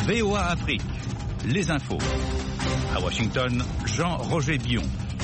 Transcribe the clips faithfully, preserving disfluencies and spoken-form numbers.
V O A Afrique, les infos. À Washington, Jean-Roger Billon.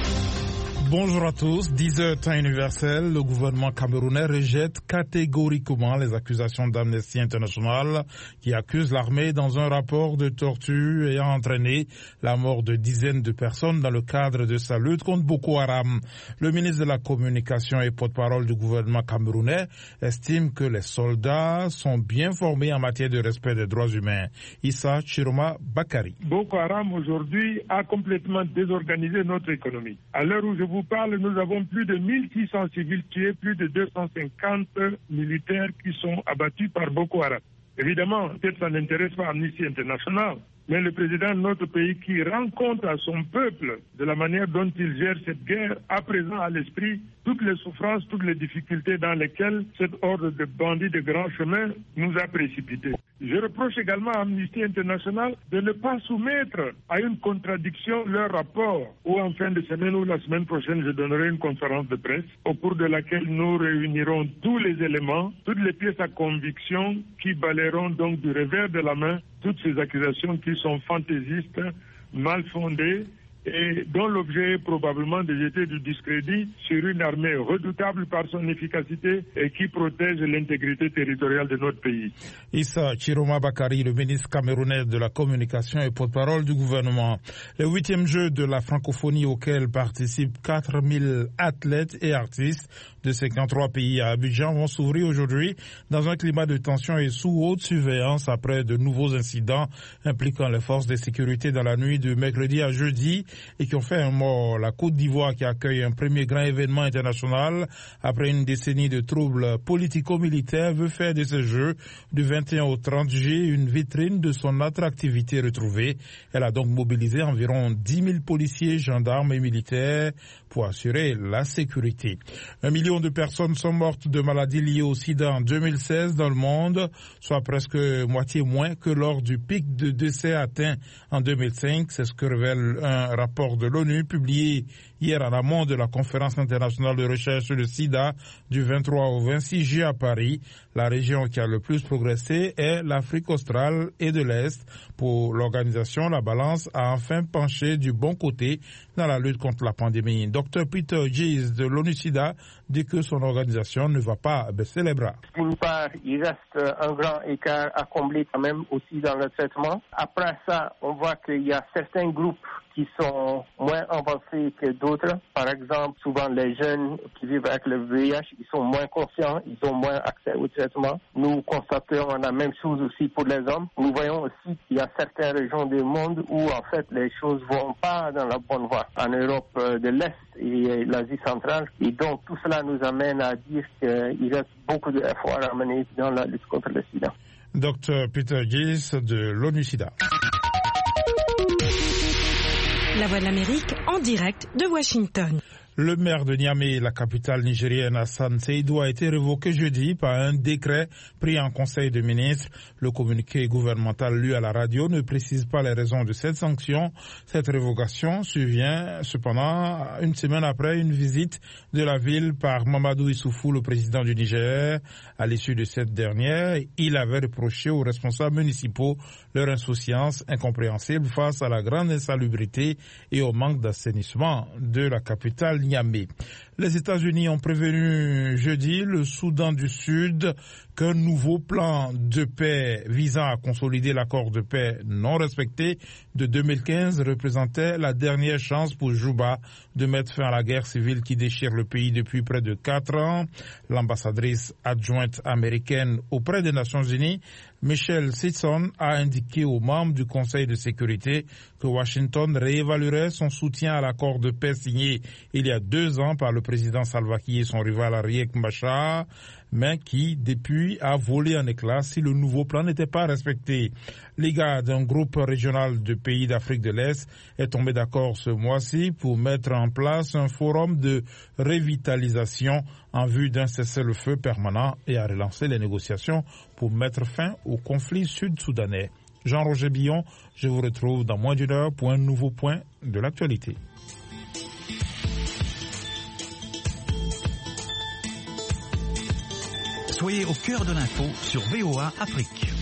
Bonjour à tous. dix heures temps universel, le gouvernement camerounais rejette catégoriquement les accusations d'Amnesty International qui accusent l'armée dans un rapport de torture ayant entraîné la mort de dizaines de personnes dans le cadre de sa lutte contre Boko Haram. Le ministre de la Communication et porte-parole du gouvernement camerounais estime que les soldats sont bien formés en matière de respect des droits humains. Issa Chiroma Bakari. Boko Haram aujourd'hui a complètement désorganisé notre économie. À l'heure où je vous parle, nous avons plus de mille six cents civils tués, plus de deux cent cinquante militaires qui sont abattus par Boko Haram. Évidemment, peut-être ça n'intéresse pas Amnesty International, mais le président de notre pays qui rend compte à son peuple de la manière dont il gère cette guerre, à présent à l'esprit toutes les souffrances, toutes les difficultés dans lesquelles cette horde de bandits de grand chemin nous a précipités. Je reproche également à Amnesty International de ne pas soumettre à une contradiction leur rapport, ou en fin de semaine ou la semaine prochaine, je donnerai une conférence de presse au cours de laquelle nous réunirons tous les éléments, toutes les pièces à conviction qui balayeront donc du revers de la main toutes ces accusations qui sont fantaisistes, mal fondées, et dont l'objet est probablement de jeter du discrédit sur une armée redoutable par son efficacité et qui protège l'intégrité territoriale de notre pays. Issa Chiroma Bakari, le ministre camerounais de la Communication et porte-parole du gouvernement. Le huitième jeu de la francophonie auquel participent quatre mille athlètes et artistes de cinquante-trois pays à Abidjan vont s'ouvrir aujourd'hui dans un climat de tension et sous haute surveillance après de nouveaux incidents impliquant les forces de sécurité dans la nuit de mercredi à jeudi et qui ont fait un mort. La Côte d'Ivoire, qui accueille un premier grand événement international après une décennie de troubles politico-militaires, veut faire de ces Jeux du vingt et un au trente juillet une vitrine de son attractivité retrouvée. Elle a donc mobilisé environ dix mille policiers, gendarmes et militaires pour assurer la sécurité. Un million de personnes sont mortes de maladies liées au sida en deux mille seize dans le monde, soit presque moitié moins que lors du pic de décès atteint en deux mille cinq. C'est ce que révèle un rapport de l'ONU publié hier en amont de la conférence internationale de recherche sur le sida du vingt-trois au vingt-six juillet à Paris. La région qui a le plus progressé est l'Afrique australe et de l'Est. Pour l'organisation, la balance a enfin penché du bon côté dans la lutte contre la pandémie. docteur Peter Gies de l'ONU-SIDA dit que son organisation ne va pas baisser les bras. D'une part, il reste un grand écart à combler quand même aussi dans le traitement. Après ça, on voit qu'il y a certains groupes qui sont moins avancés que d'autres. Par exemple, souvent les jeunes qui vivent avec le V I H, ils sont moins conscients, ils ont moins accès au traitement. Nous constatons la même chose aussi pour les hommes. Nous voyons aussi qu'il y a certaines régions du monde où en fait les choses vont pas dans la bonne voie. En Europe de l'Est et l'Asie centrale. Et donc tout cela nous amène à dire qu'il reste beaucoup d'efforts à mener dans la lutte contre le sida. docteur Peter Gies de l'ONU-SIDA. La Voix de l'Amérique en direct de Washington. Le maire de Niamey, la capitale nigérienne, Hassan Seydou, a été révoqué jeudi par un décret pris en conseil de ministres. Le communiqué gouvernemental lu à la radio ne précise pas les raisons de cette sanction. Cette révocation survient cependant une semaine après une visite de la ville par Mamadou Issoufou, le président du Niger. À l'issue de cette dernière, il avait reproché aux responsables municipaux leur insouciance incompréhensible face à la grande insalubrité et au manque d'assainissement de la capitale Niamey. Les États-Unis ont prévenu jeudi le Soudan du Sud qu'un nouveau plan de paix visant à consolider l'accord de paix non respecté de deux mille quinze représentait la dernière chance pour Juba de mettre fin à la guerre civile qui déchire le pays depuis près de quatre ans. L'ambassadrice adjointe américaine auprès des Nations Unies, Michelle Sitson, a indiqué aux membres du Conseil de sécurité que Washington réévaluerait son soutien à l'accord de paix signé il y a deux ans par le président Salva Kiir et son rival Riek Machar, mais qui, depuis, a volé en éclats si le nouveau plan n'était pas respecté. L'I G A D, un groupe régional de pays d'Afrique de l'Est, est tombé d'accord ce mois-ci pour mettre en place un forum de revitalisation en vue d'un cessez-le-feu permanent et à relancer les négociations pour mettre fin au conflit sud-soudanais. Jean-Roger Billon, je vous retrouve dans moins d'une heure pour un nouveau point de l'actualité. Soyez au cœur de l'info sur V O A Afrique.